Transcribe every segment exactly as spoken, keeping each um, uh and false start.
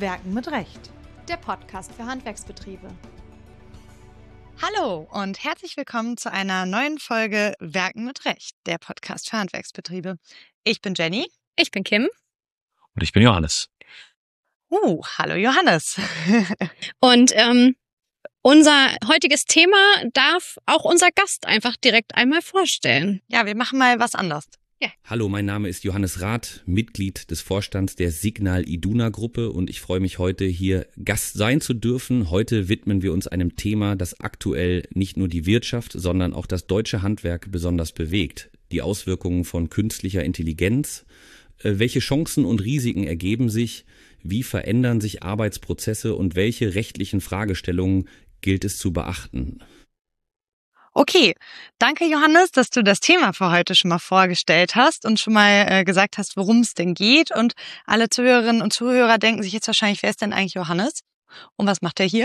Werken mit Recht. Der Podcast für Handwerksbetriebe. Hallo und herzlich willkommen zu einer neuen Folge Werken mit Recht, der Podcast für Handwerksbetriebe. Ich bin Jenny. Ich bin Kim. Und ich bin Johannes. Uh, hallo Johannes. Und ähm, unser heutiges Thema darf auch unser Gast einfach direkt einmal vorstellen. Ja, wir machen mal was anderes. Ja. Hallo, mein Name ist Johannes Rath, Mitglied des Vorstands der Signal Iduna Gruppe und ich freue mich heute hier Gast sein zu dürfen. Heute widmen wir uns einem Thema, das aktuell nicht nur die Wirtschaft, sondern auch das deutsche Handwerk besonders bewegt. Die Auswirkungen von künstlicher Intelligenz. Welche Chancen und Risiken ergeben sich? Wie verändern sich Arbeitsprozesse und welche rechtlichen Fragestellungen gilt es zu beachten? Okay, danke Johannes, dass du das Thema für heute schon mal vorgestellt hast und schon mal äh, gesagt hast, worum es denn geht. Und alle Zuhörerinnen und Zuhörer denken sich jetzt wahrscheinlich, wer ist denn eigentlich Johannes? Und was macht er hier?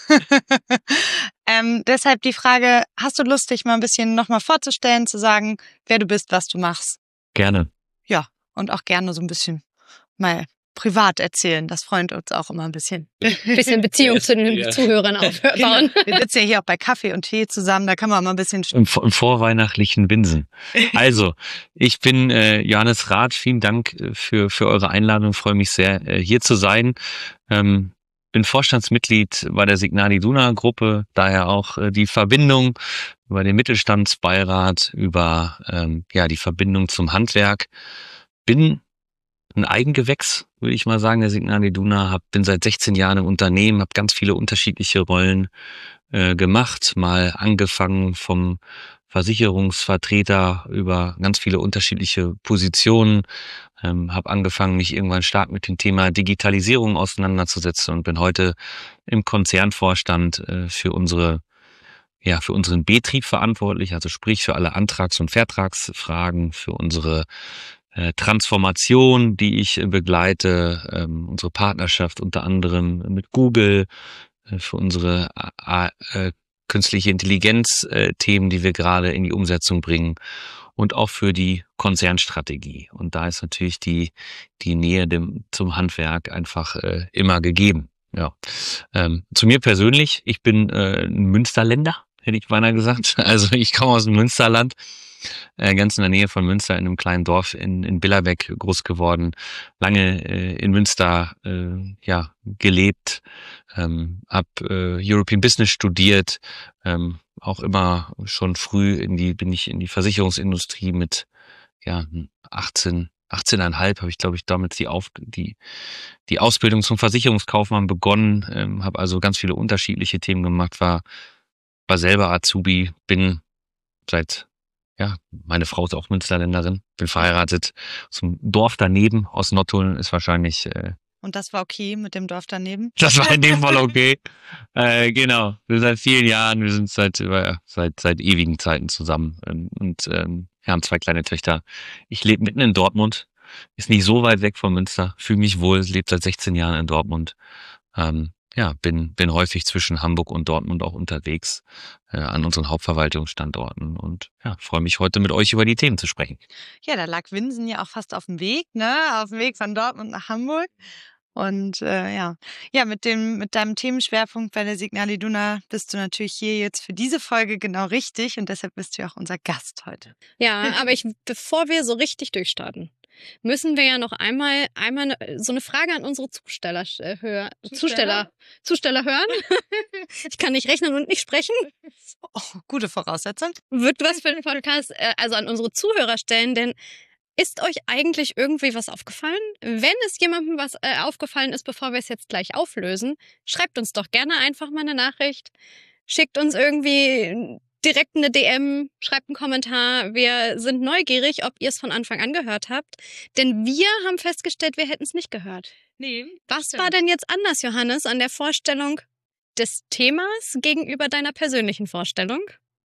ähm, deshalb die Frage, hast du Lust, dich mal ein bisschen nochmal vorzustellen, zu sagen, wer du bist, was du machst? Gerne. Ja, und auch gerne so ein bisschen mal privat erzählen. Das freut uns auch immer ein bisschen. Ein bisschen Beziehung zu den ja. Zuhörern aufbauen. Wir sitzen ja hier auch bei Kaffee und Tee zusammen, da kann man mal ein bisschen... Im, im vorweihnachtlichen Winsen. Also, ich bin äh, Johannes Rath. Vielen Dank für, für eure Einladung. Ich freue mich sehr, äh, hier zu sein. Ähm, bin Vorstandsmitglied bei der Signal Iduna Gruppe, daher auch äh, die Verbindung über den Mittelstandsbeirat, über ähm, ja die Verbindung zum Handwerk. Bin ein Eigengewächs, würde ich mal sagen, der Signal Iduna. Hab, bin seit sechzehn Jahren im Unternehmen, habe ganz viele unterschiedliche Rollen äh, gemacht. Mal angefangen vom Versicherungsvertreter über ganz viele unterschiedliche Positionen. Ähm, habe angefangen, mich irgendwann stark mit dem Thema Digitalisierung auseinanderzusetzen und bin heute im Konzernvorstand äh, für unsere ja für unseren Betrieb verantwortlich, also sprich für alle Antrags- und Vertragsfragen, für unsere Transformation, die ich begleite, ähm, unsere Partnerschaft unter anderem mit Google, äh, für unsere äh, äh, künstliche Intelligenz-Themen, äh, die wir gerade in die Umsetzung bringen und auch für die Konzernstrategie. Und da ist natürlich die die Nähe dem zum Handwerk einfach äh, immer gegeben. Ja. Ähm, zu mir persönlich, ich bin äh, ein Münsterländer, hätte ich beinahe gesagt. Also ich komme aus dem Münsterland. Äh, ganz in der Nähe von Münster in einem kleinen Dorf in, in Billerbeck groß geworden, lange äh, in Münster äh, ja gelebt, ähm, hab äh, European Business studiert, ähm, auch immer schon früh in die bin ich in die Versicherungsindustrie mit ja achtzehn achtzehneinhalb habe ich glaube ich damals die auf die die Ausbildung zum Versicherungskaufmann begonnen, ähm, habe also ganz viele unterschiedliche Themen gemacht, war war selber Azubi, bin seit Ja, meine Frau ist auch Münsterländerin, bin verheiratet zum Dorf daneben aus Nottuln, ist wahrscheinlich... Äh, Und das war okay mit dem Dorf daneben? Das war in dem Fall okay. äh, genau, wir sind seit vielen Jahren, wir sind seit äh, seit seit ewigen Zeiten zusammen ähm, und ähm, wir haben zwei kleine Töchter. Ich lebe mitten in Dortmund, ist nicht so weit weg von Münster, fühle mich wohl, lebe seit sechzehn Jahren in Dortmund. Ähm, Ja, bin bin häufig zwischen Hamburg und Dortmund auch unterwegs äh, an unseren Hauptverwaltungsstandorten und ja, freue mich heute mit euch über die Themen zu sprechen. Ja, da lag Winsen ja auch fast auf dem Weg, ne? Auf dem Weg von Dortmund nach Hamburg. Und äh, ja, ja, mit dem mit deinem Themenschwerpunkt bei der Signal Iduna bist du natürlich hier jetzt für diese Folge genau richtig und deshalb bist du ja auch unser Gast heute. Ja, aber ich, bevor wir so richtig durchstarten, müssen wir ja noch einmal einmal so eine Frage an unsere Zusteller äh, hören. Zusteller, Zusteller hören. Ich kann nicht rechnen und nicht sprechen. Oh, gute Voraussetzung. Wird was für den Podcast, äh, also an unsere Zuhörer stellen, denn ist euch eigentlich irgendwie was aufgefallen? Wenn es jemandem was äh, aufgefallen ist, bevor wir es jetzt gleich auflösen, schreibt uns doch gerne einfach mal eine Nachricht. Schickt uns irgendwie direkt eine D M, schreibt einen Kommentar. Wir sind neugierig, ob ihr es von Anfang an gehört habt. Denn wir haben festgestellt, wir hätten es nicht gehört. Nee. Was war denn jetzt anders, Johannes, an der Vorstellung des Themas gegenüber deiner persönlichen Vorstellung?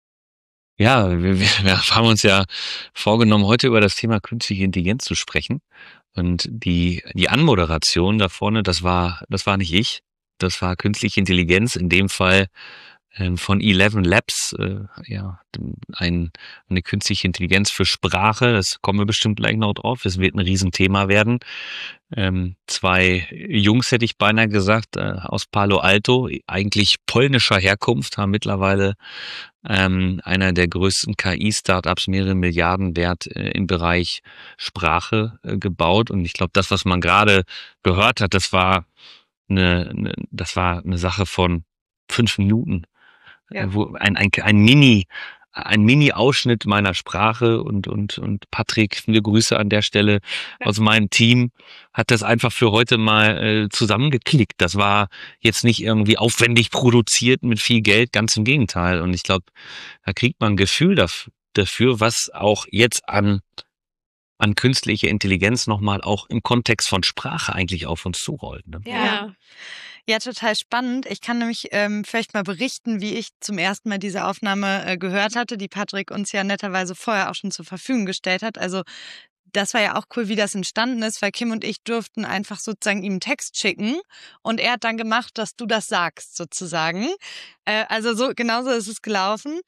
Ja, wir, wir haben uns ja vorgenommen, heute über das Thema künstliche Intelligenz zu sprechen. Und die die Anmoderation da vorne, das war das war nicht ich, das war künstliche Intelligenz, in dem Fall von Eleven Labs, äh, ja, ein, eine künstliche Intelligenz für Sprache. Das kommen wir bestimmt gleich noch drauf. Es wird ein Riesenthema werden. Ähm, zwei Jungs, hätte ich beinahe gesagt, äh, aus Palo Alto, eigentlich polnischer Herkunft, haben mittlerweile ähm, einer der größten K I-Startups, mehrere Milliarden wert äh, im Bereich Sprache äh, gebaut. Und ich glaube, das, was man gerade gehört hat, das war eine, eine, das war eine Sache von fünf Minuten. Ja. Wo ein, ein, ein Mini, ein Mini-Ausschnitt meiner Sprache und, und, und Patrick, viele Grüße an der Stelle aus meinem Team, hat das einfach für heute mal äh, zusammengeklickt. Das war jetzt nicht irgendwie aufwendig produziert mit viel Geld, ganz im Gegenteil. Und ich glaube, da kriegt man ein Gefühl dafür, was auch jetzt an, an künstliche Intelligenz nochmal auch im Kontext von Sprache eigentlich auf uns zurollt. Ne? Ja. Ja, total spannend. Ich kann nämlich ähm, vielleicht mal berichten, wie ich zum ersten Mal diese Aufnahme äh, gehört hatte, die Patrick uns ja netterweise vorher auch schon zur Verfügung gestellt hat. Also das war ja auch cool, wie das entstanden ist, weil Kim und ich durften einfach sozusagen ihm einen Text schicken und er hat dann gemacht, dass du das sagst sozusagen. Äh, also so genauso ist es gelaufen.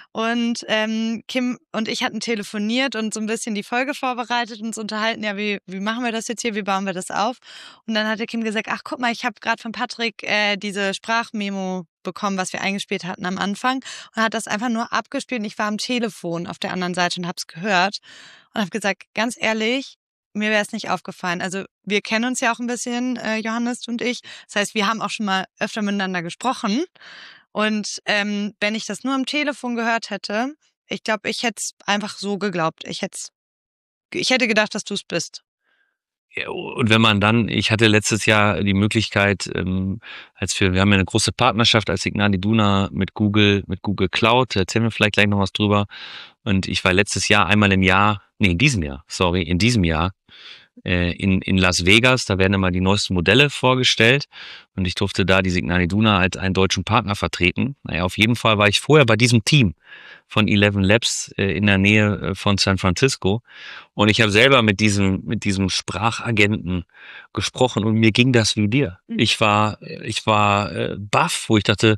Und ähm, Kim und ich hatten telefoniert und so ein bisschen die Folge vorbereitet und uns unterhalten, ja, wie, wie machen wir das jetzt hier, wie bauen wir das auf? Und dann hatte Kim gesagt, ach guck mal, ich habe gerade von Patrick äh, diese Sprachmemo bekommen, was wir eingespielt hatten am Anfang und hat das einfach nur abgespielt und ich war am Telefon auf der anderen Seite und habe es gehört und habe gesagt, ganz ehrlich, mir wäre es nicht aufgefallen. Also wir kennen uns ja auch ein bisschen, äh, Johannes und ich. Das heißt, wir haben auch schon mal öfter miteinander gesprochen. Und ähm, wenn ich das nur am Telefon gehört hätte, ich glaube, ich hätte es einfach so geglaubt. Ich hätte ich hätte gedacht, dass du es bist. Ja, und wenn man dann, ich hatte letztes Jahr die Möglichkeit, ähm, als wir, wir haben ja eine große Partnerschaft als Signal Iduna mit Google, mit Google Cloud, da erzählen wir vielleicht gleich noch was drüber. Und ich war letztes Jahr einmal im Jahr, nee, in diesem Jahr, sorry, in diesem Jahr, in, in Las Vegas, da werden immer die neuesten Modelle vorgestellt und ich durfte da die Signal Iduna als einen deutschen Partner vertreten. Naja, auf jeden Fall war ich vorher bei diesem Team von Eleven Labs äh, in der Nähe von San Francisco und ich habe selber mit diesem mit diesem Sprachagenten gesprochen und mir ging das wie dir. Ich war ich war äh, baff, wo ich dachte,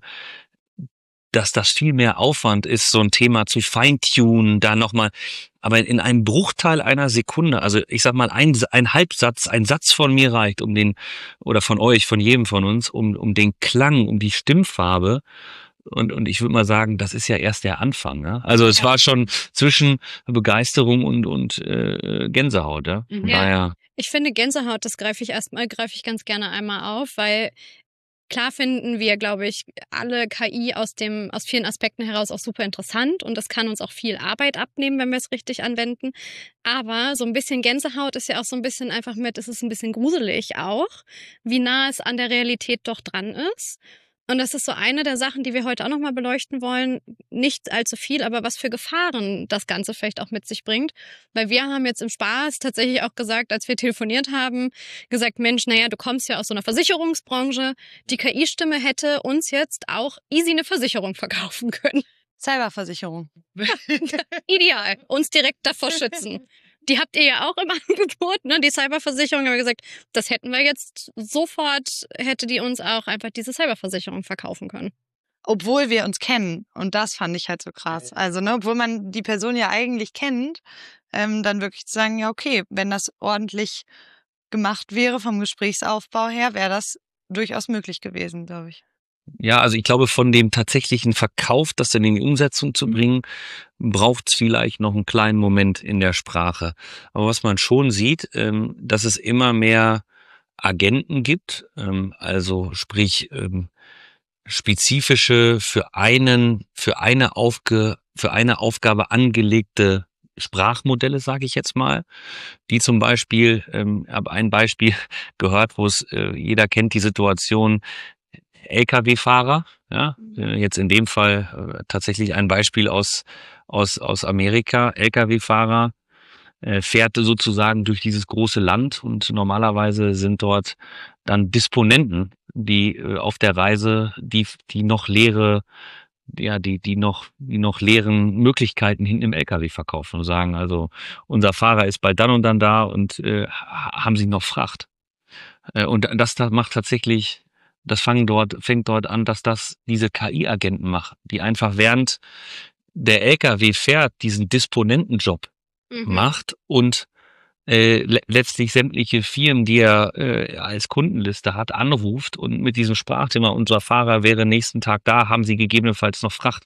dass das viel mehr Aufwand ist, so ein Thema zu feintunen, da nochmal, aber in einem Bruchteil einer Sekunde, also ich sag mal, ein, ein Halbsatz, ein Satz von mir reicht, um den, oder von euch, von jedem von uns, um, um den Klang, um die Stimmfarbe. Und, und ich würde mal sagen, das ist ja erst der Anfang. Ne? Also es ja. war schon zwischen Begeisterung und, und äh, Gänsehaut. Ja? Mhm. Ja. Ich finde Gänsehaut, das greife ich erstmal, greife ich ganz gerne einmal auf, weil klar finden wir, glaube ich, alle K I aus dem, aus vielen Aspekten heraus auch super interessant und das kann uns auch viel Arbeit abnehmen, wenn wir es richtig anwenden. Aber so ein bisschen Gänsehaut ist ja auch so ein bisschen einfach mit, es ist ein bisschen gruselig auch, wie nah es an der Realität doch dran ist. Und das ist so eine der Sachen, die wir heute auch nochmal beleuchten wollen. Nicht allzu viel, aber was für Gefahren das Ganze vielleicht auch mit sich bringt. Weil wir haben jetzt im Spaß tatsächlich auch gesagt, als wir telefoniert haben, gesagt, Mensch, naja, du kommst ja aus so einer Versicherungsbranche. Die K I-Stimme hätte uns jetzt auch easy eine Versicherung verkaufen können. Cyberversicherung. Ja, ideal. Uns direkt davor schützen. Die habt ihr ja auch im Angebot, ne? Die Cyberversicherung, haben wir gesagt, das hätten wir jetzt sofort, hätte die uns auch einfach diese Cyberversicherung verkaufen können. Obwohl wir uns kennen. Und das fand ich halt so krass. Also, ne, obwohl man die Person ja eigentlich kennt, ähm, dann wirklich zu sagen, ja, okay, wenn das ordentlich gemacht wäre vom Gesprächsaufbau her, wäre das durchaus möglich gewesen, glaube ich. Ja, also ich glaube, von dem tatsächlichen Verkauf, das dann in die Umsetzung zu bringen, braucht es vielleicht noch einen kleinen Moment in der Sprache. Aber was man schon sieht, ähm, dass es immer mehr Agenten gibt, ähm, also sprich ähm, spezifische für einen, für eine Aufge, für eine Aufgabe angelegte Sprachmodelle, sage ich jetzt mal, die zum Beispiel, ähm, habe ein Beispiel gehört, wo es äh, jeder kennt die Situation. L K W-Fahrer, ja, jetzt in dem Fall äh, tatsächlich ein Beispiel aus aus aus Amerika. L K W-Fahrer äh, fährt sozusagen durch dieses große Land und normalerweise sind dort dann Disponenten, die äh, auf der Reise die die noch leere ja, die, die noch, die noch leeren Möglichkeiten hinten im L K W verkaufen und sagen, also, unser Fahrer ist bald dann und dann da und äh, haben Sie noch Fracht? Äh, und das, das macht tatsächlich das fängt dort, fängt dort an, dass das diese K I-Agenten machen, die einfach während der L K W fährt, diesen Disponentenjob Mhm. macht und äh, le letztlich sämtliche Firmen, die er äh, als Kundenliste hat, anruft und mit diesem Sprachthema, unser Fahrer wäre nächsten Tag da, haben Sie gegebenenfalls noch Fracht?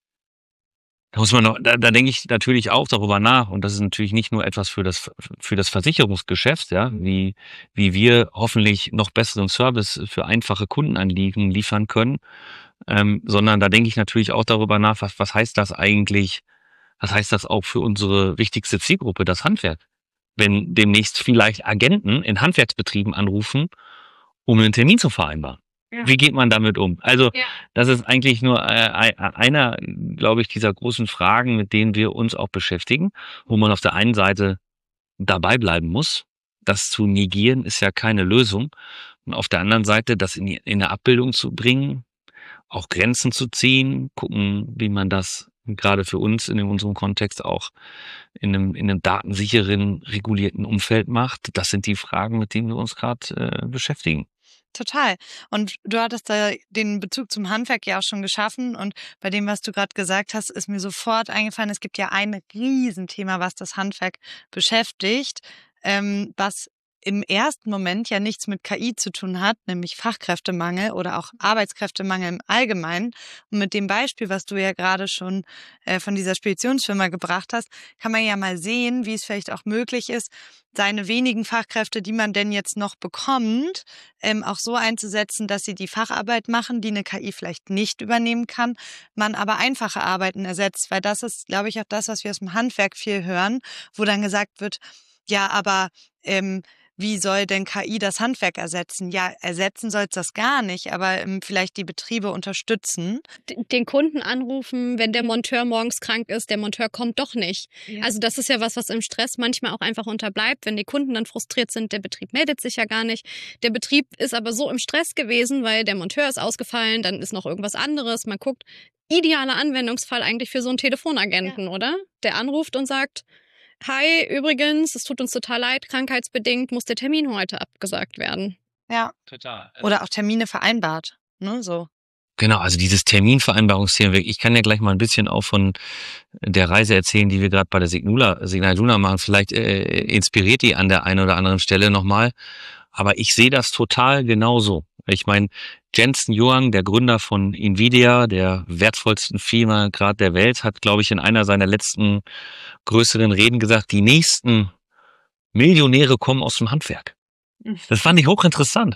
Da muss man noch, da, da denke ich natürlich auch darüber nach, und das ist natürlich nicht nur etwas für das für das Versicherungsgeschäft, ja, wie wie wir hoffentlich noch besseren Service für einfache Kundenanliegen liefern können, ähm, sondern da denke ich natürlich auch darüber nach, was was heißt das eigentlich, was heißt das auch für unsere wichtigste Zielgruppe, das Handwerk? Wenn demnächst vielleicht Agenten in Handwerksbetrieben anrufen, um einen Termin zu vereinbaren. Ja. Wie geht man damit um? Also Ja. das ist eigentlich nur äh, einer, glaube ich, dieser großen Fragen, mit denen wir uns auch beschäftigen, wo man auf der einen Seite dabei bleiben muss. Das zu negieren ist ja keine Lösung. Und auf der anderen Seite, das in, die, in eine Abbildung zu bringen, auch Grenzen zu ziehen, gucken, wie man das gerade für uns in unserem Kontext auch in einem, in einem datensicheren, regulierten Umfeld macht. Das sind die Fragen, mit denen wir uns gerade äh, beschäftigen. Total. Und du hattest da den Bezug zum Handwerk ja auch schon geschaffen. Und bei dem, was du gerade gesagt hast, ist mir sofort eingefallen, es gibt ja ein Riesenthema, was das Handwerk beschäftigt, ähm, was im ersten Moment ja nichts mit K I zu tun hat, nämlich Fachkräftemangel oder auch Arbeitskräftemangel im Allgemeinen. Und mit dem Beispiel, was du ja gerade schon äh, von dieser Speditionsfirma gebracht hast, kann man ja mal sehen, wie es vielleicht auch möglich ist, seine wenigen Fachkräfte, die man denn jetzt noch bekommt, ähm, auch so einzusetzen, dass sie die Facharbeit machen, die eine K I vielleicht nicht übernehmen kann, man aber einfache Arbeiten ersetzt. Weil das ist, glaube ich, auch das, was wir aus dem Handwerk viel hören, wo dann gesagt wird, ja, aber ähm, wie soll denn K I das Handwerk ersetzen? Ja, ersetzen soll es das gar nicht, aber ähm, vielleicht die Betriebe unterstützen. Den Kunden anrufen, wenn der Monteur morgens krank ist, der Monteur kommt doch nicht. Ja. Also das ist ja was, was im Stress manchmal auch einfach unterbleibt, wenn die Kunden dann frustriert sind, der Betrieb meldet sich ja gar nicht. Der Betrieb ist aber so im Stress gewesen, weil der Monteur ist ausgefallen, dann ist noch irgendwas anderes. Man guckt, idealer Anwendungsfall eigentlich für so einen Telefonagenten, ja. Oder? Der anruft und sagt, hi, übrigens, es tut uns total leid, krankheitsbedingt muss der Termin heute abgesagt werden. Ja. Total. Oder auch Termine vereinbart, ne, so. Genau, also dieses Terminvereinbarungsthema, ich kann ja gleich mal ein bisschen auch von der Reise erzählen, die wir gerade bei der Signal Iduna machen. Vielleicht äh, inspiriert die an der einen oder anderen Stelle nochmal. Aber ich sehe das total genauso. Ich meine, Jensen Huang, der Gründer von Nvidia, der wertvollsten Firma gerade der Welt, hat, glaube ich, in einer seiner letzten größeren Reden gesagt, die nächsten Millionäre kommen aus dem Handwerk. Das fand ich hochinteressant.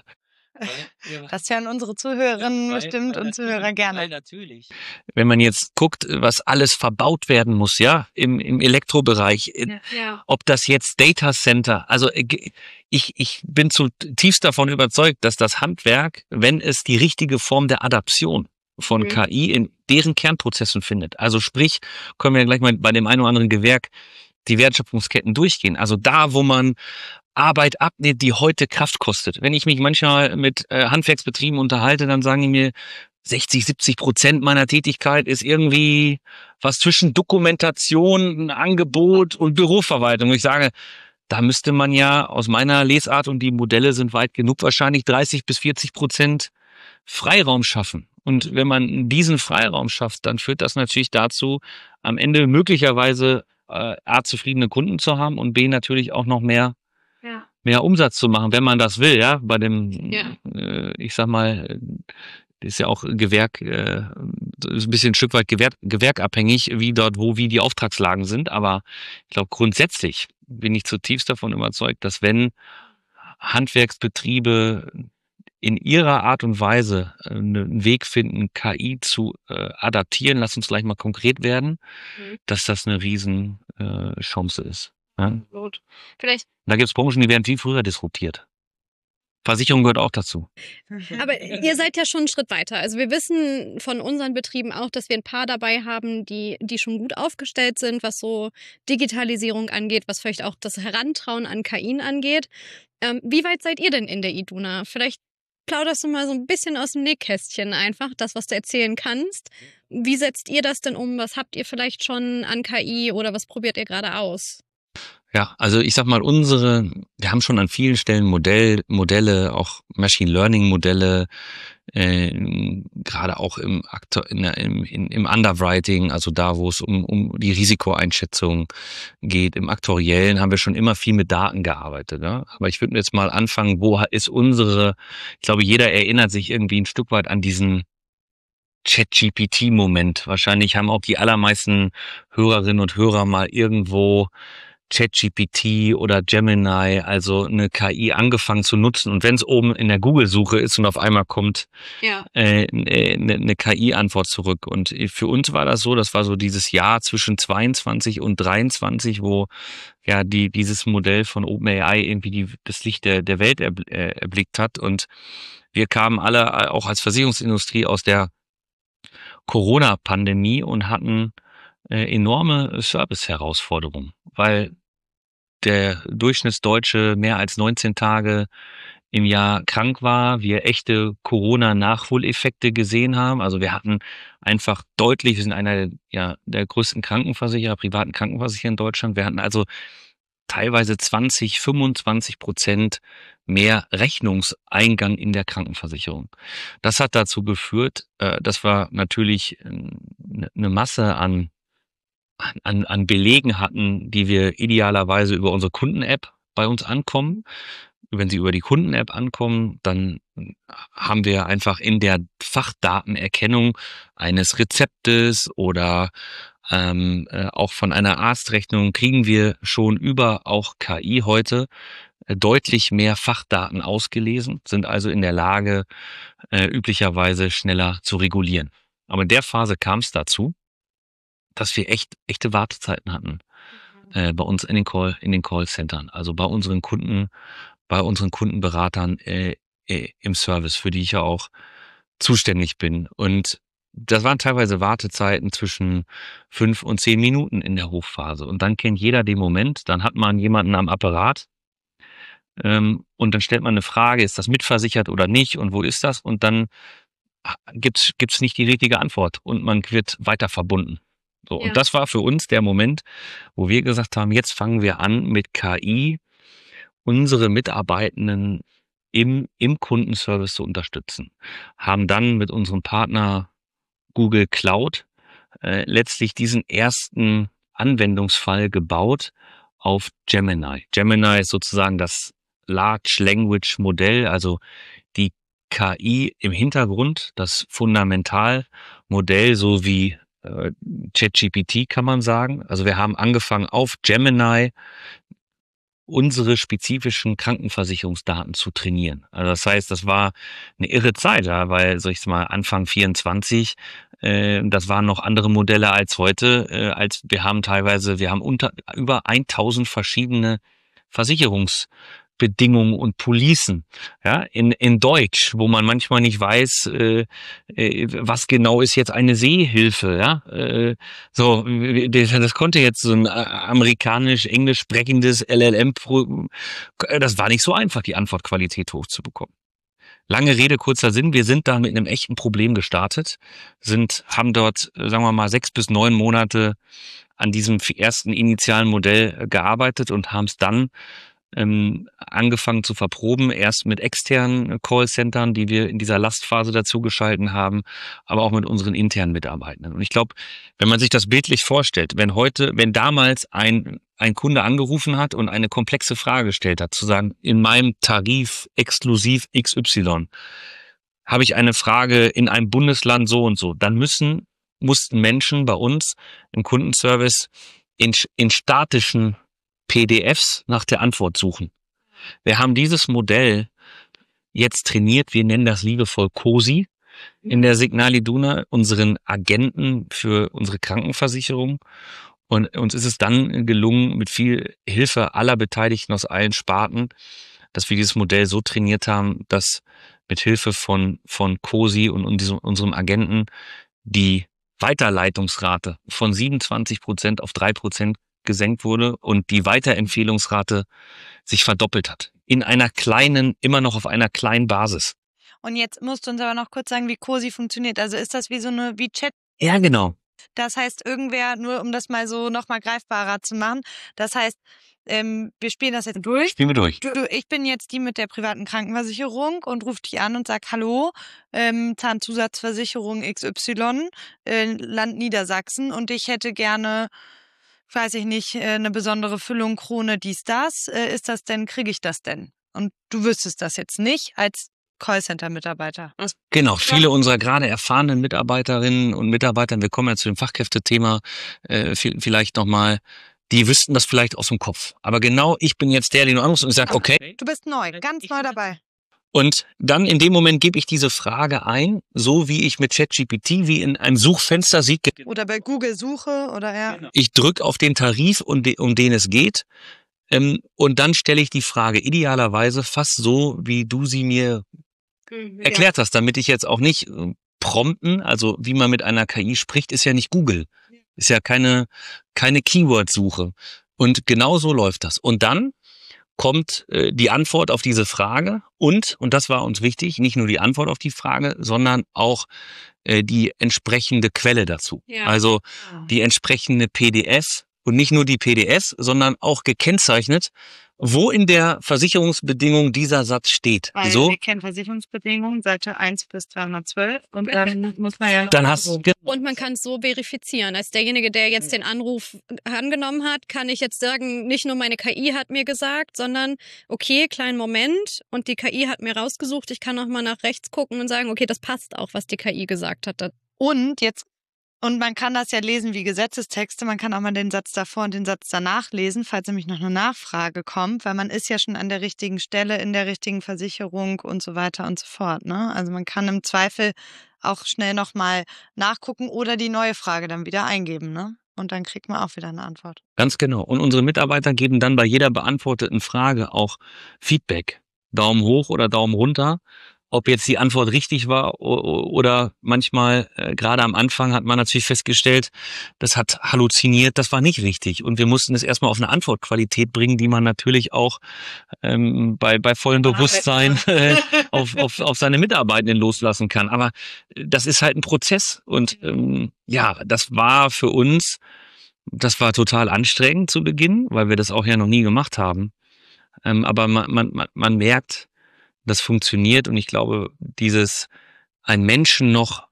Das hören unsere Zuhörerinnen weil, bestimmt weil und Zuhörer gerne. Weil natürlich. Wenn man jetzt guckt, was alles verbaut werden muss, ja, im, im Elektrobereich, ja, ja. Ob das jetzt Data Center, also ich, ich bin zutiefst davon überzeugt, dass das Handwerk, wenn es die richtige Form der Adaption von mhm. K I in deren Kernprozessen findet, also sprich, können wir gleich mal bei dem einen oder anderen Gewerk die Wertschöpfungsketten durchgehen. Also da, wo man Arbeit abnimmt, die heute Kraft kostet. Wenn ich mich manchmal mit äh, Handwerksbetrieben unterhalte, dann sagen die mir, sechzig, siebzig Prozent meiner Tätigkeit ist irgendwie was zwischen Dokumentation, Angebot und Büroverwaltung. Ich sage, da müsste man ja aus meiner Lesart, und die Modelle sind weit genug, wahrscheinlich dreißig bis vierzig Prozent Freiraum schaffen. Und wenn man diesen Freiraum schafft, dann führt das natürlich dazu, am Ende möglicherweise äh, A, zufriedene Kunden zu haben und B, natürlich auch noch mehr Ja. mehr Umsatz zu machen, wenn man das will, ja, bei dem, ja. äh, ich sag mal, ist ja auch Gewerk, äh, ist ein bisschen ein Stück weit Gewerk, gewerkabhängig, wie dort, wo, wie die Auftragslagen sind, aber ich glaube, grundsätzlich bin ich zutiefst davon überzeugt, dass wenn Handwerksbetriebe in ihrer Art und Weise einen Weg finden, K I zu äh, adaptieren, lass uns gleich mal konkret werden, mhm. dass das eine riesen äh, Chance ist. Ja? Gut. Vielleicht. Da gibt es Branchen, die werden viel früher disruptiert. Versicherung gehört auch dazu. Aber ihr seid ja schon einen Schritt weiter. Also wir wissen von unseren Betrieben auch, dass wir ein paar dabei haben, die, die schon gut aufgestellt sind, was so Digitalisierung angeht, was vielleicht auch das Herantrauen an K I angeht. Ähm, wie weit seid ihr denn in der Iduna? Vielleicht plauderst du mal so ein bisschen aus dem Nähkästchen einfach, das, was du erzählen kannst. Wie setzt ihr das denn um? Was habt ihr vielleicht schon an K I oder was probiert ihr gerade aus? Ja, also ich sag mal, unsere, wir haben schon an vielen Stellen Modell, Modelle, auch Machine Learning Modelle, äh, gerade auch im, Aktor, in, der- im, in, im Underwriting, also da, wo es um, um die Risikoeinschätzung geht, im Aktuariellen haben wir schon immer viel mit Daten gearbeitet. Ne? Aber ich würde jetzt mal anfangen, wo ist unsere, ich glaube, jeder erinnert sich irgendwie ein Stück weit an diesen ChatGPT-Moment. Wahrscheinlich haben auch die allermeisten Hörerinnen und Hörer mal irgendwo ChatGPT oder Gemini, also eine K I, angefangen zu nutzen. Und wenn es oben in der Google-Suche ist und auf einmal kommt Ja. äh, eine, eine K I-Antwort zurück. Und für uns war das so, das war so dieses Jahr zwischen zweiundzwanzig und dreiundzwanzig, wo ja die dieses Modell von OpenAI irgendwie die, das Licht der, der Welt erbl- äh, erblickt hat. Und wir kamen alle auch als Versicherungsindustrie aus der Corona-Pandemie und hatten äh, enorme Service-Herausforderungen, weil der Durchschnittsdeutsche mehr als neunzehn Tage im Jahr krank war, wir echte Corona-Nachholeffekte gesehen haben. Also wir hatten einfach deutlich, wir sind einer ja, der größten Krankenversicherer, privaten Krankenversicherer in Deutschland. Wir hatten also teilweise zwanzig, fünfundzwanzig Prozent mehr Rechnungseingang in der Krankenversicherung. Das hat dazu geführt, äh, dass wir natürlich eine Masse an an, an Belegen hatten, die wir idealerweise über unsere Kunden-App bei uns ankommen. Wenn sie über die Kunden-App ankommen, dann haben wir einfach in der Fachdatenerkennung eines Rezeptes oder ähm, äh, auch von einer Arztrechnung kriegen wir schon über auch K I heute äh, deutlich mehr Fachdaten ausgelesen, sind also in der Lage, äh, üblicherweise schneller zu regulieren. Aber in der Phase kam es dazu, dass wir echt echte Wartezeiten hatten äh, bei uns in den Call in den Callcentern, also bei unseren Kunden, bei unseren Kundenberatern äh, äh, im Service, für die ich ja auch zuständig bin. Und das waren teilweise Wartezeiten zwischen fünf und zehn Minuten in der Hochphase. Und dann kennt jeder den Moment, dann hat man jemanden am Apparat ähm, und dann stellt man eine Frage, ist das mitversichert oder nicht und wo ist das? Und dann gibt's gibt's nicht die richtige Antwort und man wird weiter verbunden. So, Ja. und das war für uns der Moment, wo wir gesagt haben, jetzt fangen wir an mit K I unsere Mitarbeitenden im, im Kundenservice zu unterstützen. Haben dann mit unserem Partner Google Cloud äh, letztlich diesen ersten Anwendungsfall gebaut auf Gemini. Gemini ist sozusagen das Large Language Modell, also die K I im Hintergrund, das Fundamentalmodell, so wie äh, ChatGPT kann man sagen. Also wir haben angefangen auf Gemini unsere spezifischen Krankenversicherungsdaten zu trainieren. Also das heißt, das war eine irre Zeit, ja, weil, sag ich mal, Anfang vierundzwanzig, äh, das waren noch andere Modelle als heute, äh, als wir haben teilweise, wir haben unter über tausend verschiedene Versicherungsbedingungen und Policen, ja, in, in Deutsch, wo man manchmal nicht weiß, äh, äh, was genau ist jetzt eine Seehilfe, ja, äh, so, das, das konnte jetzt so ein äh, amerikanisch, englisch sprechendes L L M, das war nicht so einfach, die Antwortqualität hochzubekommen. Lange Rede, kurzer Sinn, wir sind da mit einem echten Problem gestartet, sind, haben dort, sagen wir mal, sechs bis neun Monate an diesem ersten initialen Modell gearbeitet und haben es dann ähm, angefangen zu verproben, erst mit externen Callcentern, die wir in dieser Lastphase dazugeschalten haben, aber auch mit unseren internen Mitarbeitenden. Und ich glaube, wenn man sich das bildlich vorstellt, wenn heute, wenn damals ein ein Kunde angerufen hat und eine komplexe Frage gestellt hat, zu sagen, in meinem Tarif exklusiv X Y habe ich eine Frage in einem Bundesland so und so, dann müssen mussten Menschen bei uns im Kundenservice in, in statischen P D Fs nach der Antwort suchen. Wir haben dieses Modell jetzt trainiert, wir nennen das liebevoll COSI in der Signal Iduna, unseren Agenten für unsere Krankenversicherung. Und uns ist es dann gelungen, mit viel Hilfe aller Beteiligten aus allen Sparten, dass wir dieses Modell so trainiert haben, dass mit Hilfe von, von COSI und unserem Agenten die Weiterleitungsrate von siebenundzwanzig Prozent auf drei Prozent gesenkt wurde und die Weiterempfehlungsrate sich verdoppelt hat. In einer kleinen, immer noch auf einer kleinen Basis. Und jetzt musst du uns aber noch kurz sagen, wie COSI funktioniert. Also ist das wie so eine, wie Chat? Ja, genau. Das heißt, irgendwer, nur um das mal so nochmal greifbarer zu machen, das heißt, ähm, wir spielen das jetzt durch. Spielen wir durch. Du, du, ich bin jetzt die mit der privaten Krankenversicherung und rufe dich an und sag, hallo, ähm, Zahnzusatzversicherung X Y, äh, Land Niedersachsen, und ich hätte gerne, weiß ich nicht, äh, eine besondere Füllung, Krone, dies, das. Äh, ist das denn, kriege ich das denn? Und du wüsstest das jetzt nicht als Callcenter-Mitarbeiter. Genau, viele unserer gerade erfahrenen Mitarbeiterinnen und Mitarbeiter, wir kommen ja zu dem Fachkräftethema äh, vielleicht nochmal, die wüssten das vielleicht aus dem Kopf. Aber genau, ich bin jetzt der, den du anrufst und sagt, okay. Du bist neu, ganz neu dabei. Und dann in dem Moment gebe ich diese Frage ein, so wie ich mit ChatGPT, wie in einem Suchfenster sieht. Oder bei Google Suche oder ja. Ich drücke auf den Tarif, um den es geht. Ähm, und dann stelle ich die Frage idealerweise fast so, wie du sie mir mhm, erklärt ja. hast, damit ich jetzt auch nicht äh, prompten, also wie man mit einer K I spricht, ist ja nicht Google. Ist ja keine, keine Keyword-Suche. Und genau so läuft das. Und dann kommt äh, die Antwort auf diese Frage und, und das war uns wichtig, nicht nur die Antwort auf die Frage, sondern auch äh, die entsprechende Quelle dazu. Ja. Also die entsprechende P D F. Und nicht nur die P D F, sondern auch gekennzeichnet, wo in der Versicherungsbedingung dieser Satz steht. Weil so. wir kennen Versicherungsbedingungen, Seite eins bis zweihundertzwölf. Und dann muss man ja... Dann hast du... Und man kann es so verifizieren. Als derjenige, der jetzt den Anruf angenommen hat, kann ich jetzt sagen, nicht nur meine K I hat mir gesagt, sondern, okay, kleinen Moment, und die K I hat mir rausgesucht. Ich kann noch mal nach rechts gucken und sagen, okay, das passt auch, was die K I gesagt hat. Und jetzt... Und man kann das ja lesen wie Gesetzestexte, man kann auch mal den Satz davor und den Satz danach lesen, falls nämlich noch eine Nachfrage kommt, weil man ist ja schon an der richtigen Stelle, in der richtigen Versicherung und so weiter und so fort. Ne? Also man kann im Zweifel auch schnell nochmal nachgucken oder die neue Frage dann wieder eingeben. Ne? Und dann kriegt man auch wieder eine Antwort. Ganz genau. Und unsere Mitarbeiter geben dann bei jeder beantworteten Frage auch Feedback. Daumen hoch oder Daumen runter. Ob jetzt die Antwort richtig war oder manchmal, äh, gerade am Anfang hat man natürlich festgestellt, das hat halluziniert, das war nicht richtig. Und wir mussten es erstmal auf eine Antwortqualität bringen, die man natürlich auch ähm, bei, bei vollem Bewusstsein äh, auf, auf, auf seine Mitarbeitenden loslassen kann. Aber das ist halt ein Prozess. Und ähm, ja, das war für uns, das war total anstrengend zu Beginn, weil wir das auch ja noch nie gemacht haben. Ähm, aber man, man, man merkt, das funktioniert, und ich glaube, dieses einen Menschen noch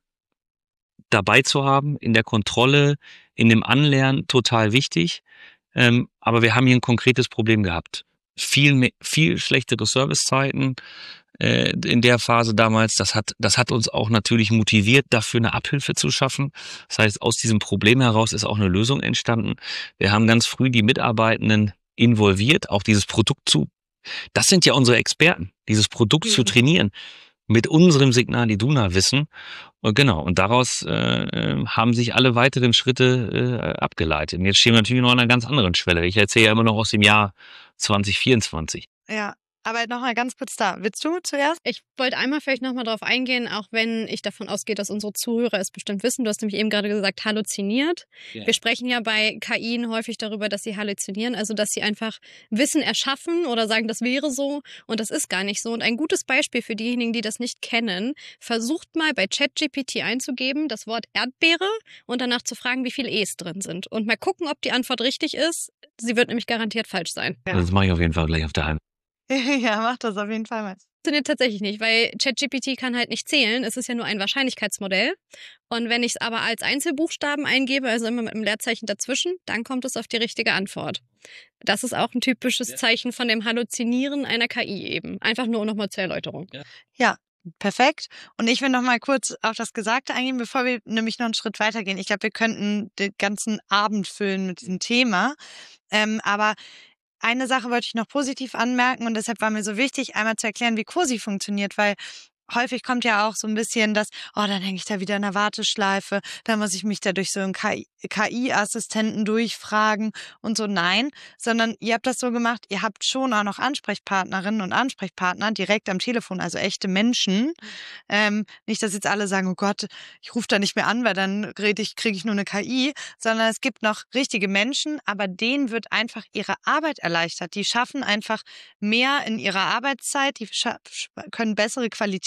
dabei zu haben, in der Kontrolle, in dem Anlernen, total wichtig. Ähm, aber wir haben hier ein konkretes Problem gehabt. Viel, mehr, viel schlechtere Servicezeiten äh, in der Phase damals. Das hat, das hat uns auch natürlich motiviert, dafür eine Abhilfe zu schaffen. Das heißt, aus diesem Problem heraus ist auch eine Lösung entstanden. Wir haben ganz früh die Mitarbeitenden involviert, auch dieses Produkt zu. Das sind ja unsere Experten, dieses Produkt mhm. zu trainieren mit unserem Signal Iduna-Wissen. Und genau, und daraus äh, haben sich alle weiteren Schritte äh, abgeleitet. Und jetzt stehen wir natürlich noch an einer ganz anderen Schwelle. Ich erzähle ja immer noch aus dem Jahr zwanzig vierundzwanzig. Ja. Aber noch mal ganz kurz da. Willst du zuerst? Ich wollte einmal vielleicht noch mal darauf eingehen, auch wenn ich davon ausgehe, dass unsere Zuhörer es bestimmt wissen. Du hast nämlich eben gerade gesagt, halluziniert. Ja. Wir sprechen ja bei K I häufig darüber, dass sie halluzinieren, also dass sie einfach Wissen erschaffen oder sagen, das wäre so, und das ist gar nicht so. Und ein gutes Beispiel für diejenigen, die das nicht kennen, versucht mal bei ChatGPT einzugeben, das Wort Erdbeere, und danach zu fragen, wie viele E's drin sind. Und mal gucken, ob die Antwort richtig ist. Sie wird nämlich garantiert falsch sein. Ja. Das mache ich auf jeden Fall gleich auf der Hand. Ja, mach das auf jeden Fall mal. Funktioniert tatsächlich nicht, weil ChatGPT kann halt nicht zählen. Es ist ja nur ein Wahrscheinlichkeitsmodell. Und wenn ich es aber als Einzelbuchstaben eingebe, also immer mit einem Leerzeichen dazwischen, dann kommt es auf die richtige Antwort. Das ist auch ein typisches ja. Zeichen von dem Halluzinieren einer K I eben. Einfach nur nochmal zur Erläuterung. Ja. ja. Perfekt. Und ich will noch mal kurz auf das Gesagte eingehen, bevor wir nämlich noch einen Schritt weitergehen. Ich glaube, wir könnten den ganzen Abend füllen mit diesem Thema. Ähm, aber eine Sache wollte ich noch positiv anmerken, und deshalb war mir so wichtig, einmal zu erklären, wie COSI funktioniert, weil häufig kommt ja auch so ein bisschen das, oh, dann hänge ich da wieder in der Warteschleife, dann muss ich mich da durch so einen K I-Assistenten durchfragen und so. Nein, sondern ihr habt das so gemacht, ihr habt schon auch noch Ansprechpartnerinnen und Ansprechpartner direkt am Telefon, also echte Menschen. Ähm, nicht, dass jetzt alle sagen, oh Gott, ich rufe da nicht mehr an, weil dann kriege ich, krieg ich nur eine K I, sondern es gibt noch richtige Menschen, aber denen wird einfach ihre Arbeit erleichtert. Die schaffen einfach mehr in ihrer Arbeitszeit, die können bessere Qualität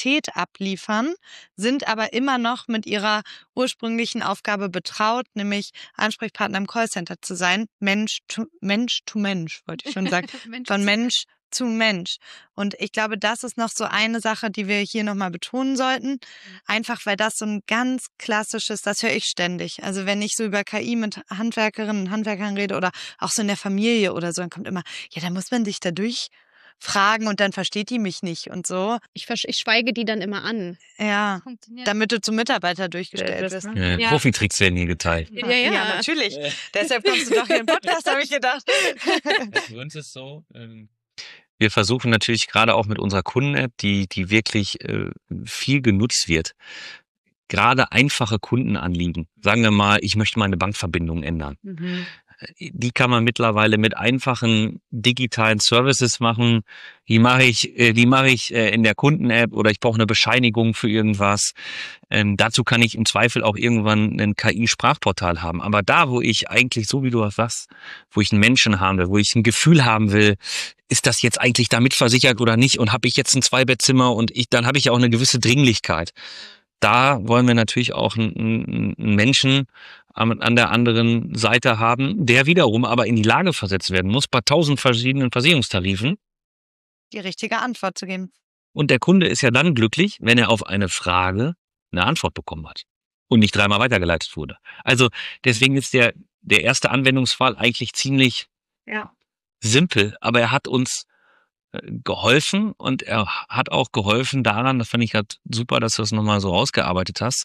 Qualität abliefern, sind aber immer noch mit ihrer ursprünglichen Aufgabe betraut, nämlich Ansprechpartner im Callcenter zu sein. Mensch to Mensch, to Mensch, wollte ich schon sagen. Mensch Von zu Mensch zu Mensch. Und ich glaube, das ist noch so eine Sache, die wir hier nochmal betonen sollten. Einfach, weil das so ein ganz klassisches, das höre ich ständig. Also wenn ich so über K I mit Handwerkerinnen und Handwerkern rede oder auch so in der Familie oder so, dann kommt immer, ja, da muss man dich da durchfragen und dann versteht die mich nicht und so. Ich, versch- ich schweige die dann immer an. Ja, Funktioniert. damit du zum Mitarbeiter durchgestellt Das- wirst. Ja, Ja. Profitricks werden hier geteilt. Ja, ja. natürlich. Deshalb kommst du doch hier in den Podcast, habe ich gedacht. Für uns ist so, ähm, wir versuchen natürlich gerade auch mit unserer Kunden-App, die, die wirklich äh, viel genutzt wird, gerade einfache Kundenanliegen. Sagen wir mal, ich möchte meine Bankverbindung ändern. Mhm. Die kann man mittlerweile mit einfachen digitalen Services machen. Die mache ich, äh, die mache ich äh, in der Kunden-App oder ich brauche eine Bescheinigung für irgendwas. Ähm, dazu kann ich im Zweifel auch irgendwann ein K I-Sprachportal haben. Aber da, wo ich eigentlich, so wie du sagst, wo ich einen Menschen haben will, wo ich ein Gefühl haben will, ist das jetzt eigentlich damit versichert oder nicht? Und habe ich jetzt ein Zweibettzimmer und ich, dann habe ich ja auch eine gewisse Dringlichkeit. Da wollen wir natürlich auch einen, einen Menschen an, an der anderen Seite haben, der wiederum aber in die Lage versetzt werden muss, bei tausend verschiedenen Versicherungstarifen. Die richtige Antwort zu geben. Und der Kunde ist ja dann glücklich, wenn er auf eine Frage eine Antwort bekommen hat und nicht dreimal weitergeleitet wurde. Also deswegen ist der, der erste Anwendungsfall eigentlich ziemlich Ja. simpel, aber er hat uns äh, geholfen und er hat auch geholfen daran, das fand ich halt super, dass du das nochmal so rausgearbeitet hast.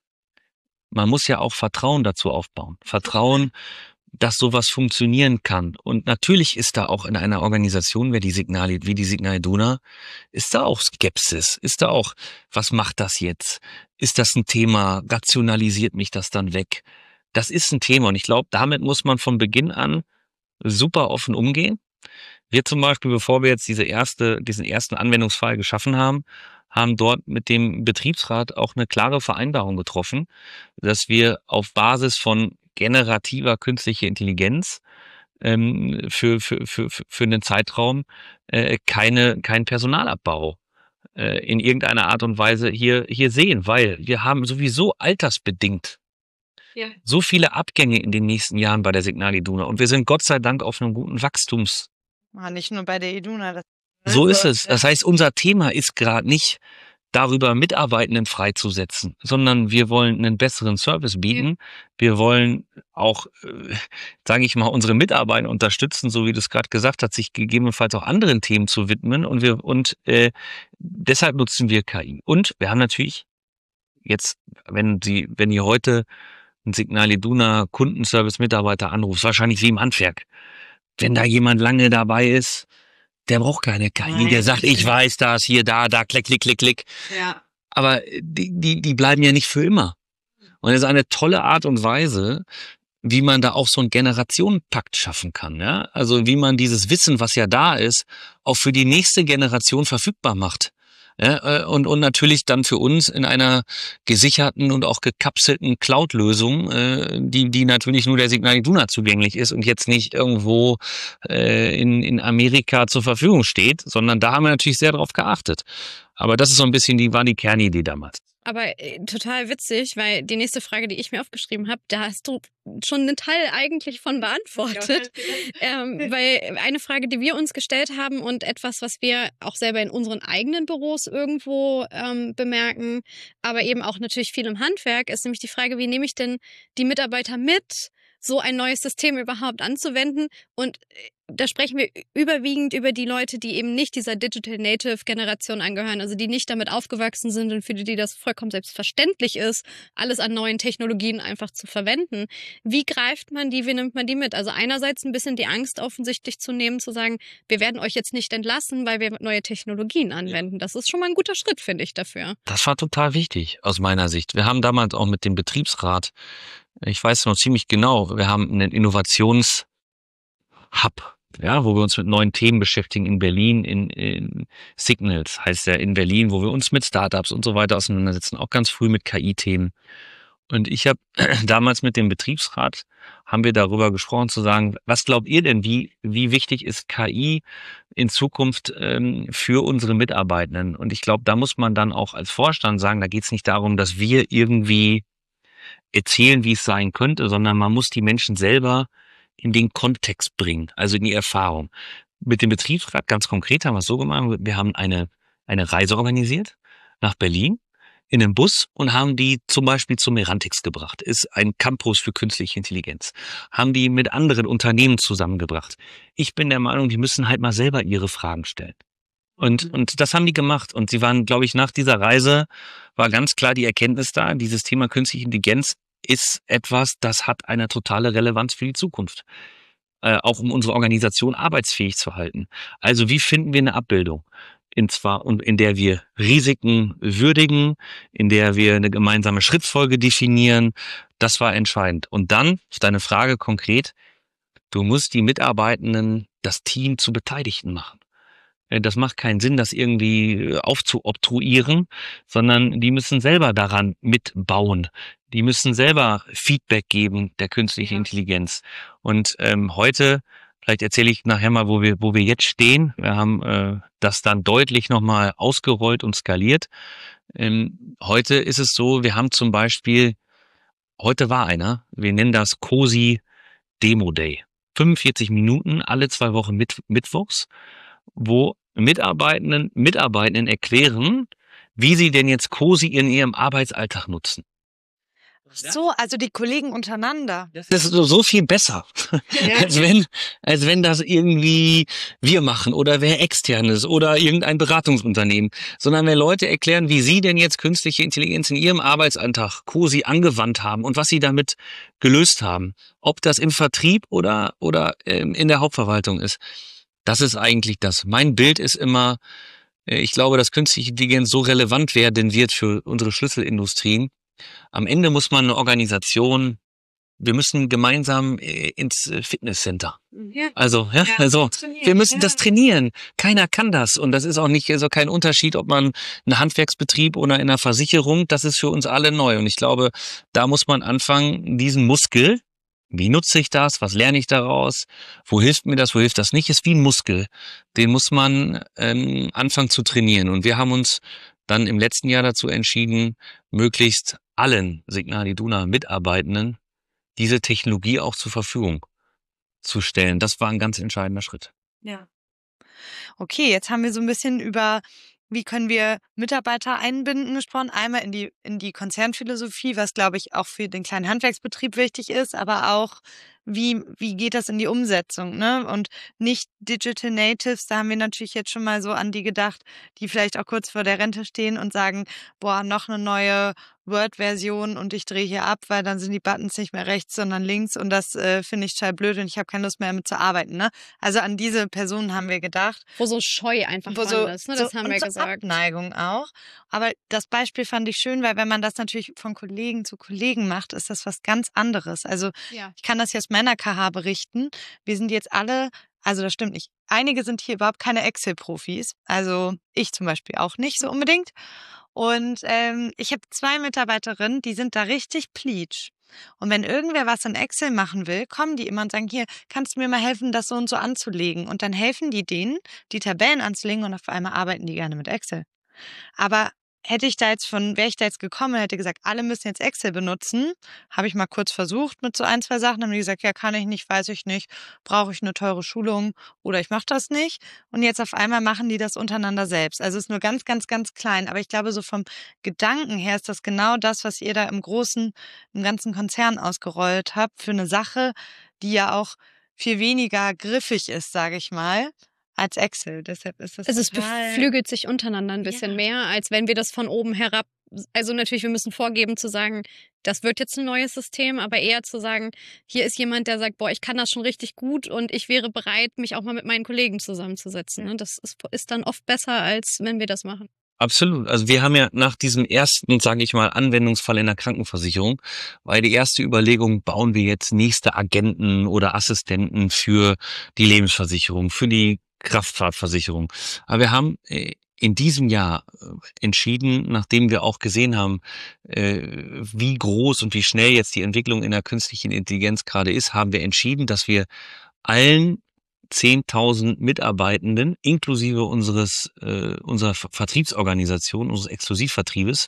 Man muss ja auch Vertrauen dazu aufbauen. Vertrauen, dass sowas funktionieren kann. Und natürlich ist da auch in einer Organisation wie die Signal, wie die Signal Iduna, ist da auch Skepsis. Ist da auch, was macht das jetzt? Ist das ein Thema? Rationalisiert mich das dann weg? Das ist ein Thema und ich glaube, damit muss man von Beginn an super offen umgehen. Wir zum Beispiel, bevor wir jetzt diese erste, diesen ersten Anwendungsfall geschaffen haben, haben dort mit dem Betriebsrat auch eine klare Vereinbarung getroffen, dass wir auf Basis von generativer künstlicher Intelligenz ähm, für, für, für, für einen Zeitraum äh, keine, keinen Personalabbau äh, in irgendeiner Art und Weise hier, hier sehen, weil wir haben sowieso altersbedingt Ja. so viele Abgänge in den nächsten Jahren bei der Signal Iduna und wir sind Gott sei Dank auf einem guten Wachstums. Ah, nicht nur bei der Iduna. Das So ist es. Das heißt, unser Thema ist gerade nicht darüber, Mitarbeitenden freizusetzen, sondern wir wollen einen besseren Service bieten. Wir wollen auch, äh, sage ich mal, unsere Mitarbeiter unterstützen, so wie du es gerade gesagt hast, sich gegebenenfalls auch anderen Themen zu widmen. Und wir und äh, deshalb nutzen wir K I. Und wir haben natürlich jetzt, wenn Sie, wenn ihr heute einen Signal Iduna Kundenservice-Mitarbeiter anruft, wahrscheinlich wie im Handwerk, wenn da jemand lange dabei ist, der braucht keine K I. Nein. Der sagt, ich weiß das, hier, da, da, klick, klick, klick, klick. Ja. Aber die, die, die bleiben ja nicht für immer. Und es ist eine tolle Art und Weise, wie man da auch so einen Generationenpakt schaffen kann. Ja? Also wie man dieses Wissen, was ja da ist, auch für die nächste Generation verfügbar macht. Ja, und, und natürlich dann für uns in einer gesicherten und auch gekapselten Cloud-Lösung, äh, die, die natürlich nur der Signal Iduna zugänglich ist und jetzt nicht irgendwo äh, in, in Amerika zur Verfügung steht, sondern da haben wir natürlich sehr drauf geachtet. Aber das ist so ein bisschen die, war die Kernidee damals. Aber äh, total witzig, weil die nächste Frage, die ich mir aufgeschrieben habe, da hast du schon einen Teil eigentlich von beantwortet. ähm, weil eine Frage, die wir uns gestellt haben und etwas, was wir auch selber in unseren eigenen Büros irgendwo ähm, bemerken, aber eben auch natürlich viel im Handwerk, ist nämlich die Frage, wie nehme ich denn die Mitarbeiter mit, so ein neues System überhaupt anzuwenden? Und da sprechen wir überwiegend über die Leute, die eben nicht dieser Digital Native Generation angehören, also die nicht damit aufgewachsen sind und für die das vollkommen selbstverständlich ist, alles an neuen Technologien einfach zu verwenden. Wie greift man die, wie nimmt man die mit? Also einerseits ein bisschen die Angst offensichtlich zu nehmen, zu sagen, wir werden euch jetzt nicht entlassen, weil wir neue Technologien anwenden. Das ist schon mal ein guter Schritt, finde ich, dafür. Das war total wichtig aus meiner Sicht. Wir haben damals auch mit dem Betriebsrat, ich weiß noch ziemlich genau, wir haben einen Innovations Hub, ja, wo wir uns mit neuen Themen beschäftigen in Berlin, in, in Signals heißt ja in Berlin, wo wir uns mit Startups und so weiter auseinandersetzen, auch ganz früh mit K I-Themen. Und ich habe damals mit dem Betriebsrat, haben wir darüber gesprochen, zu sagen, was glaubt ihr denn, wie wie wichtig ist K I in Zukunft ähm, für unsere Mitarbeitenden? Und ich glaube, da muss man dann auch als Vorstand sagen, da geht es nicht darum, dass wir irgendwie erzählen, wie es sein könnte, sondern man muss die Menschen selber in den Kontext bringen, also in die Erfahrung. Mit dem Betriebsrat ganz konkret haben wir es so gemacht, wir haben eine, eine Reise organisiert nach Berlin in einem Bus und haben die zum Beispiel zum Merantix gebracht. Ist ein Campus für künstliche Intelligenz. Haben die mit anderen Unternehmen zusammengebracht. Ich bin der Meinung, die müssen halt mal selber ihre Fragen stellen. Und, und das haben die gemacht. Und sie waren, glaube ich, nach dieser Reise war ganz klar die Erkenntnis da, dieses Thema künstliche Intelligenz ist etwas, das hat eine totale Relevanz für die Zukunft. Äh, auch um unsere Organisation arbeitsfähig zu halten. Also wie finden wir eine Abbildung? In zwar und in der wir Risiken würdigen, in der wir eine gemeinsame Schrittfolge definieren. Das war entscheidend. Und dann, auf deine Frage konkret, du musst die Mitarbeitenden, das Team zu Beteiligten machen. Das macht keinen Sinn, das irgendwie aufzuobtruieren, sondern die müssen selber daran mitbauen. Die müssen selber Feedback geben der künstlichen Intelligenz. Und ähm, heute, vielleicht erzähle ich nachher mal, wo wir, wo wir jetzt stehen. Wir haben äh, das dann deutlich nochmal ausgerollt und skaliert. Ähm, heute ist es so, wir haben zum Beispiel, heute war einer, wir nennen das COSI Demo Day. fünfundvierzig Minuten, alle zwei Wochen mit, mittwochs, wo Mitarbeitenden, Mitarbeitenden erklären, wie sie denn jetzt COSI in ihrem Arbeitsalltag nutzen. So, also die Kollegen untereinander. Das ist so, so viel besser, ja. als wenn, als wenn das irgendwie wir machen oder wer externes oder irgendein Beratungsunternehmen, sondern wenn Leute erklären, wie sie denn jetzt künstliche Intelligenz in ihrem Arbeitsalltag COSI angewandt haben und was sie damit gelöst haben, ob das im Vertrieb oder, oder ähm, in der Hauptverwaltung ist. Das ist eigentlich das. Mein Bild ist immer, ich glaube, dass künstliche Intelligenz so relevant werden wird für unsere Schlüsselindustrien. Am Ende muss man eine Organisation, wir müssen gemeinsam ins Fitnesscenter. Ja. Also, ja, ja, also, wir müssen ja. das trainieren. Keiner kann das. Und das ist auch nicht, also kein Unterschied, ob man einen Handwerksbetrieb oder in einer Versicherung, das ist für uns alle neu. Und ich glaube, da muss man anfangen, diesen Muskel, wie nutze ich das? Was lerne ich daraus? Wo hilft mir das? Wo hilft das nicht? Ist wie ein Muskel. Den muss man ähm, anfangen zu trainieren. Und wir haben uns dann im letzten Jahr dazu entschieden, möglichst allen Signal Iduna Mitarbeitenden diese Technologie auch zur Verfügung zu stellen. Das war ein ganz entscheidender Schritt. Ja. Okay, jetzt haben wir so ein bisschen über, wie können wir Mitarbeiter einbinden gesprochen. Einmal in die, in die Konzernphilosophie, was, glaube ich, auch für den kleinen Handwerksbetrieb wichtig ist, aber auch, wie, wie geht das in die Umsetzung, ne? Und nicht Digital Natives, da haben wir natürlich jetzt schon mal so an die gedacht, die vielleicht auch kurz vor der Rente stehen und sagen, boah, noch eine neue Word-Version und ich drehe hier ab, weil dann sind die Buttons nicht mehr rechts, sondern links und das äh, finde ich total blöd und ich habe keine Lust mehr damit zu arbeiten, ne? Also an diese Personen haben wir gedacht. Wo so Scheu einfach wo dran so, ist, ne? Das so, haben und wir so gesagt. Abneigung auch. Aber das Beispiel fand ich schön, weil wenn man das natürlich von Kollegen zu Kollegen macht, ist das was ganz anderes. Also Ja. ich kann das jetzt meiner K H berichten. Wir sind jetzt alle, also das stimmt nicht, einige sind hier überhaupt keine Excel-Profis. Also ich zum Beispiel auch nicht so unbedingt. Und ähm, ich habe zwei Mitarbeiterinnen, die sind da richtig pleatsch. Und wenn irgendwer was in Excel machen will, kommen die immer und sagen, hier, kannst du mir mal helfen, das so und so anzulegen? Und dann helfen die denen, die Tabellen anzulegen und auf einmal arbeiten die gerne mit Excel. Aber hätte ich da jetzt von, wäre ich da jetzt gekommen und hätte gesagt, alle müssen jetzt Excel benutzen, habe ich mal kurz versucht mit so ein, zwei Sachen, haben die gesagt, ja, kann ich nicht, weiß ich nicht, brauche ich eine teure Schulung oder ich mache das nicht. Und jetzt auf einmal machen die das untereinander selbst. Also es ist nur ganz, ganz, ganz klein. Aber ich glaube, so vom Gedanken her ist das genau das, was ihr da im großen, im ganzen Konzern ausgerollt habt, für eine Sache, die ja auch viel weniger griffig ist, sage ich mal, als Excel. Deshalb ist das Also es total... beflügelt sich untereinander ein bisschen Ja. mehr, als wenn wir das von oben herab, also natürlich, wir müssen vorgeben zu sagen, das wird jetzt ein neues System, aber eher zu sagen, hier ist jemand, der sagt, boah, ich kann das schon richtig gut und ich wäre bereit, mich auch mal mit meinen Kollegen zusammenzusetzen. Ne? Das ist, ist dann oft besser, als wenn wir das machen. Absolut. Also wir haben ja nach diesem ersten, sage ich mal, Anwendungsfall in der Krankenversicherung, weil die erste Überlegung, bauen wir jetzt nächste Agenten oder Assistenten für die Lebensversicherung, für die Kraftfahrtversicherung. Aber wir haben in diesem Jahr entschieden, nachdem wir auch gesehen haben, wie groß und wie schnell jetzt die Entwicklung in der künstlichen Intelligenz gerade ist, haben wir entschieden, dass wir allen zehntausend Mitarbeitenden inklusive unseres unserer Vertriebsorganisation, unseres Exklusivvertriebes,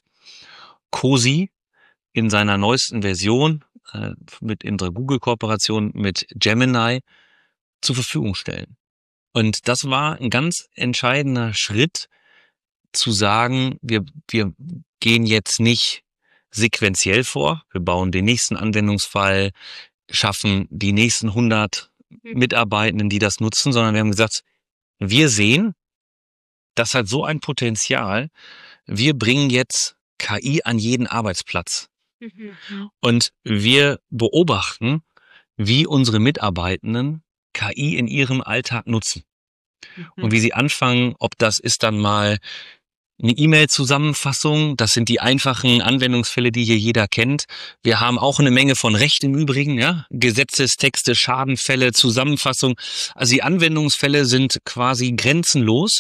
COSI in seiner neuesten Version mit in der Google-Kooperation mit Gemini zur Verfügung stellen. Und das war ein ganz entscheidender Schritt, zu sagen, wir, wir gehen jetzt nicht sequenziell vor, wir bauen den nächsten Anwendungsfall, schaffen die nächsten hundert Mitarbeitenden, die das nutzen, sondern wir haben gesagt, wir sehen, das hat so ein Potenzial, wir bringen jetzt K I an jeden Arbeitsplatz. Mhm. Und wir beobachten, wie unsere Mitarbeitenden K I in ihrem Alltag nutzen. Mhm. Und wie sie anfangen, ob das ist dann mal eine E-Mail-Zusammenfassung, das sind die einfachen Anwendungsfälle, die hier jeder kennt. Wir haben auch eine Menge von Recht im Übrigen, ja, Gesetzestexte, Schadenfälle, Zusammenfassung. Also die Anwendungsfälle sind quasi grenzenlos,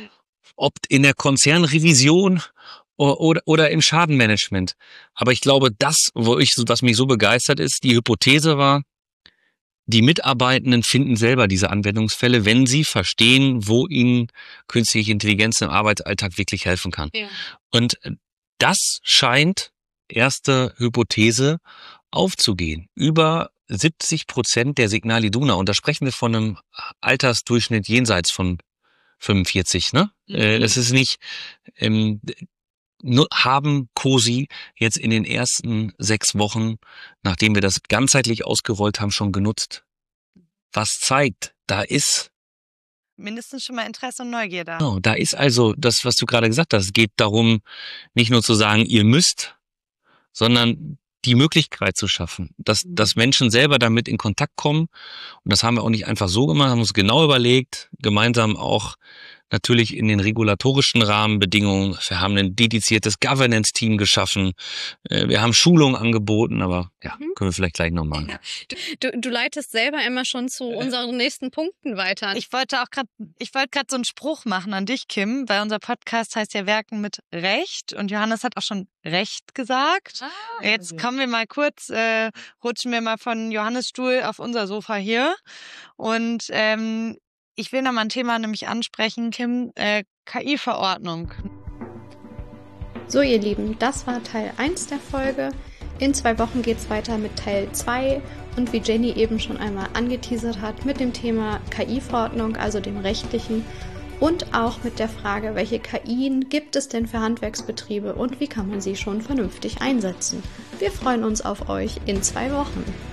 ob in der Konzernrevision oder, oder im Schadenmanagement. Aber ich glaube, das, wo ich, was mich so begeistert ist, die Hypothese war, die Mitarbeitenden finden selber diese Anwendungsfälle, wenn sie verstehen, wo ihnen künstliche Intelligenz im Arbeitsalltag wirklich helfen kann. Ja. Und das scheint, erste Hypothese, aufzugehen. Über siebzig Prozent der Signal Iduna, und da sprechen wir von einem Altersdurchschnitt jenseits von fünfundvierzig, ne? Mhm. Das ist nicht, ähm, haben COSI jetzt in den ersten sechs Wochen, nachdem wir das ganzheitlich ausgerollt haben, schon genutzt. Was zeigt, da ist mindestens schon mal Interesse und Neugier da. Genau, da ist also das, was du gerade gesagt hast. Es geht darum, nicht nur zu sagen, ihr müsst, sondern die Möglichkeit zu schaffen, dass, dass Menschen selber damit in Kontakt kommen. Und das haben wir auch nicht einfach so gemacht, haben uns genau überlegt, gemeinsam auch natürlich in den regulatorischen Rahmenbedingungen. Wir haben ein dediziertes Governance-Team geschaffen. Wir haben Schulungen angeboten, aber ja, können wir vielleicht gleich nochmal. Ja. Du, du leitest selber immer schon zu unseren nächsten Punkten weiter. Ich wollte auch gerade, ich wollte gerade so einen Spruch machen an dich, Kim, weil unser Podcast heißt ja Werken mit Recht und Johannes hat auch schon Recht gesagt. Ah, Jetzt kommen wir mal kurz, äh, rutschen wir mal von Johannes Stuhl auf unser Sofa hier und ähm, ich will noch mal ein Thema nämlich ansprechen, Kim, äh, K I-Verordnung. So, ihr Lieben, das war Teil eins der Folge. In zwei Wochen geht's weiter mit Teil zwei und wie Jenny eben schon einmal angeteasert hat, mit dem Thema K I-Verordnung, also dem rechtlichen, und auch mit der Frage, welche K Ien gibt es denn für Handwerksbetriebe und wie kann man sie schon vernünftig einsetzen. Wir freuen uns auf euch in zwei Wochen.